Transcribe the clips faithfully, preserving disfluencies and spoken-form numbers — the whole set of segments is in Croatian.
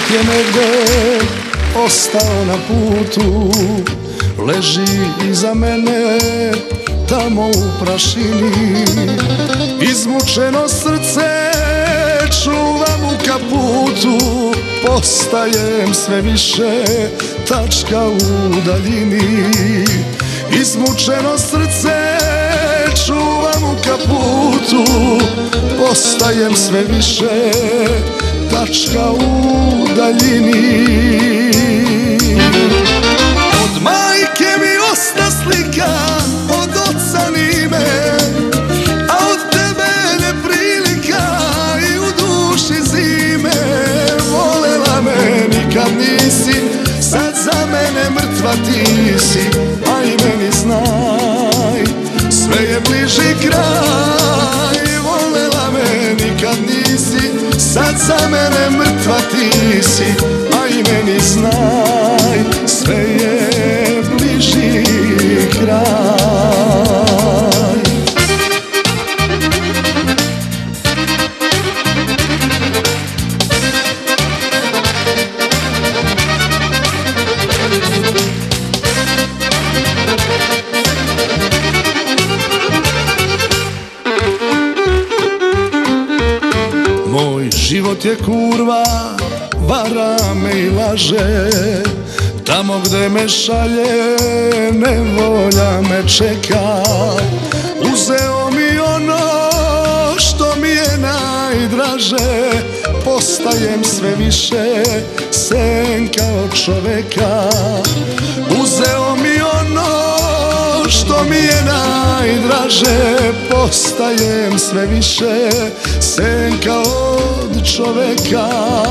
život je negde ostao na putu, leži iza mene tamo u prašini. Izmučeno srce čuvam u kaputu, postajem sve više tačka u daljini. Izmučeno srce čuvam u kaputu, postajem sve više tačka u daljini. Od majke mi osta slika, od oca ni me, a od tebe neprilika i u duši zime. Volela me nikad nisi, sad za mene mrtva ti si, a i meni znaj, sve je bliži kraj. Volela me nikad nisi, sad za mene mrtva ti si, a i meni znaj, sve je bliži kraj. Moj život je kurva, vara me i laže, tamo gde me šalje nevolja me čeka. Uzeo mi ono što mi je najdraže, postajem sve više senka od čoveka. Uzeo mi ono što mi je najdraže, postajem sve više senka od čoveka.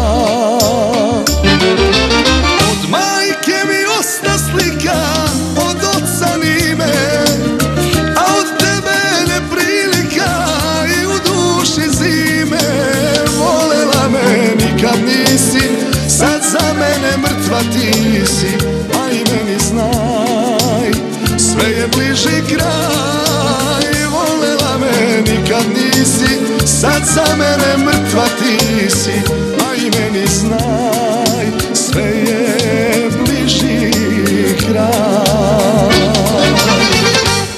Od majke mi osta slika, od oca ni me, a od tebe neprilika i u duši zime. Volela me nikad nisi, sad za mene mrtva ti si, a i meni znaj, sve je bliži kraj. Volela me nikad nisi, sad za mene mrtva ti si, a i meni znaj.